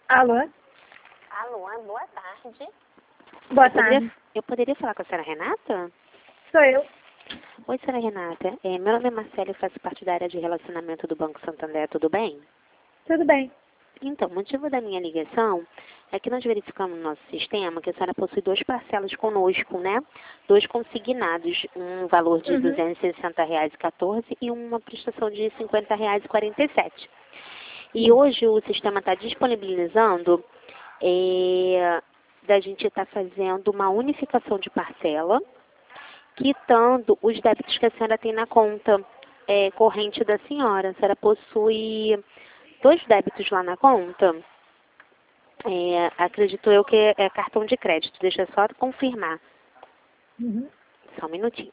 Alô? Alô, boa tarde. Boa tarde. Eu poderia falar com a senhora Renata? Sou eu. Oi, senhora Renata. Meu nome é Marcela e faço parte da área de relacionamento do Banco Santander, tudo bem? Tudo bem. Então, o motivo da minha ligação é que nós verificamos no nosso sistema que a senhora possui duas parcelas conosco, né? Dois consignados, um valor de R$ 260,14 e uma prestação de R$ 50,47. E hoje o sistema está disponibilizando da gente estar fazendo uma unificação de parcela, quitando os débitos que a senhora tem na conta corrente da senhora. A senhora possui dois débitos lá na conta. Acredito eu que é cartão de crédito. Deixa eu só confirmar. Só um minutinho.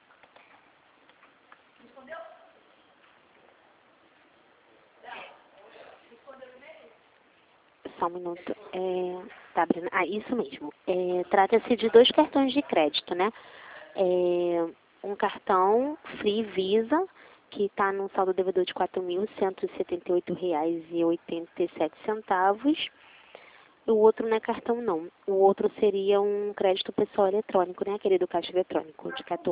Só um minuto. Tá abrindo. Ah, isso mesmo. Trata-se de dois cartões de crédito, né? Um cartão Free Visa, que está num saldo devedor de R$ 4.178,87. O outro não é cartão, não. O outro seria um crédito pessoal eletrônico, né, querido? Caixa eletrônico, de R$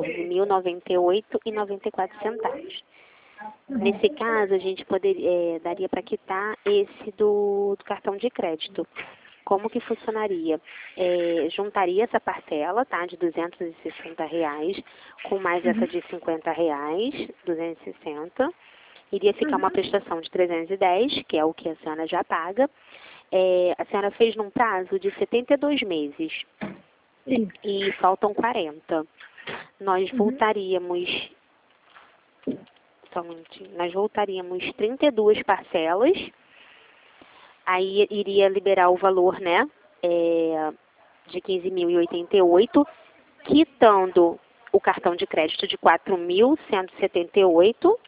14.098,94. Nesse caso, a gente daria para quitar esse do cartão de crédito. Como que funcionaria? Juntaria essa parcela, tá, de R$ 260, com mais essa de R$ 50, 260. Iria ficar uma prestação de 310, que é o que a senhora já paga. A senhora fez num prazo de 72 meses. Sim. E faltam 40. Nós voltaríamos... Só um minutinho. Nós voltaríamos 32 parcelas. Aí iria liberar o valor, né, de 15.088, quitando o cartão de crédito de 4.178.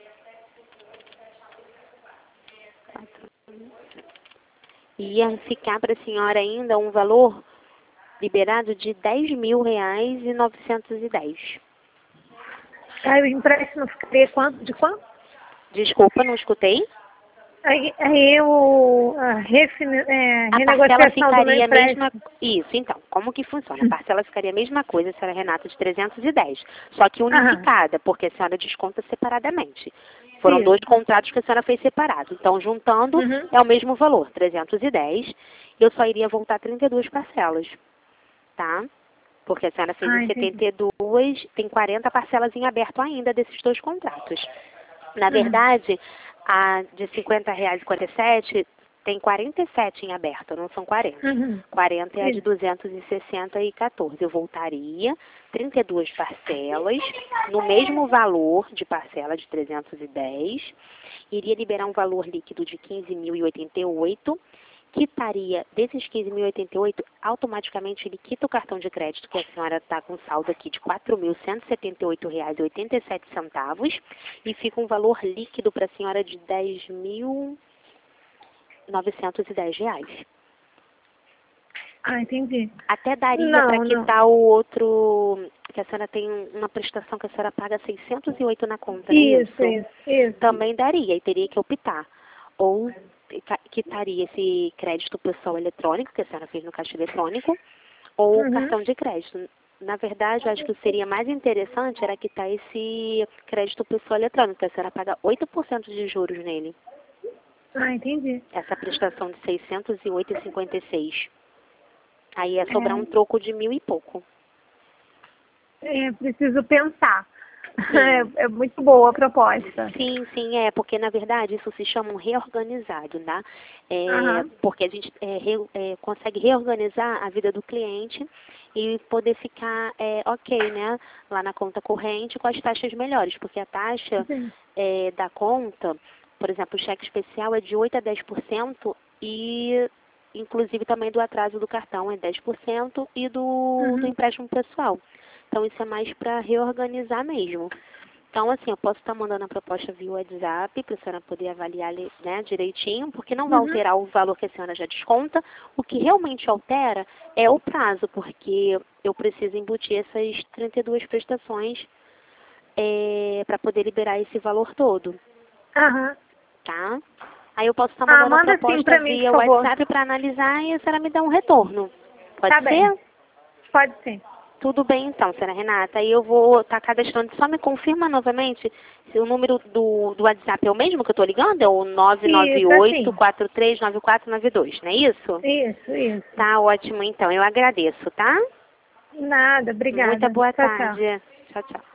Ia ficar para a senhora ainda um valor liberado de R$ 10.000,910. Aí o empréstimo ficaria quanto? De quanto? Desculpa, não escutei. Aí a parcela renegociação do meu ficaria a empréstimo. mesma... Isso, então, como que funciona? A parcela ficaria a mesma coisa, senhora Renata, de 310, só que unificada, porque a senhora desconta separadamente. Foram Isso. dois contratos que a senhora fez separado. Então, juntando, é o mesmo valor, 310. Eu só iria voltar 32 parcelas, tá? Porque a senhora fez em Entendi. 72, tem 40 parcelas em aberto ainda desses dois contratos. Na verdade, a de R$ 50,47 tem 47 em aberto, não são 40. 40 é a de R$ 260,14. Eu voltaria 32 parcelas no mesmo valor de parcela de 310. Iria liberar um valor líquido de 15.088. Quitaria desses 15.088, automaticamente ele quita o cartão de crédito, que a senhora está com saldo aqui de R$ 4.178,87, e fica um valor líquido para a senhora de R$ 10.910. Entendi. Até daria para quitar o outro, que a senhora tem uma prestação que a senhora paga 608 na conta, não é isso? Isso. Também daria, e teria que optar. Ou quitaria esse crédito pessoal eletrônico, que a senhora fez no caixa eletrônico, ou cartão de crédito. Na verdade, eu acho que seria mais interessante era quitar esse crédito pessoal eletrônico, que a senhora paga 8% de juros nele. Entendi. Essa prestação de 608,56. Aí ia sobrar um troco de 1.000 e pouco. Preciso pensar. É muito boa a proposta. Sim, porque na verdade isso se chama um reorganizado, tá? Porque a gente consegue reorganizar a vida do cliente e poder ficar ok, né? Lá na conta corrente com as taxas melhores, porque a taxa da conta, por exemplo, o cheque especial é de 8% a 10% e inclusive também do atraso do cartão é 10% e do empréstimo pessoal. Então isso é mais para reorganizar mesmo. Então, assim, eu posso estar mandando a proposta via WhatsApp para a senhora poder avaliar, né, direitinho, porque não vai alterar o valor que a senhora já desconta. O que realmente altera é o prazo, porque eu preciso embutir essas 32 prestações para poder liberar esse valor todo. Tá? Aí eu posso estar mandando a manda sim proposta pra mim, via por favor. WhatsApp para analisar e a senhora me dá um retorno. Pode Tá ser? bem. Pode sim. Tudo bem então, senhora Renata. Aí eu vou estar cadastrando. Só me confirma novamente se o número do WhatsApp é o mesmo que eu estou ligando? É o Isso, assim. 998-439492, não é isso? Isso. Tá ótimo então. Eu agradeço, tá? Nada, Muita obrigada. boa Tchau, tchau. tarde. Tchau, tchau.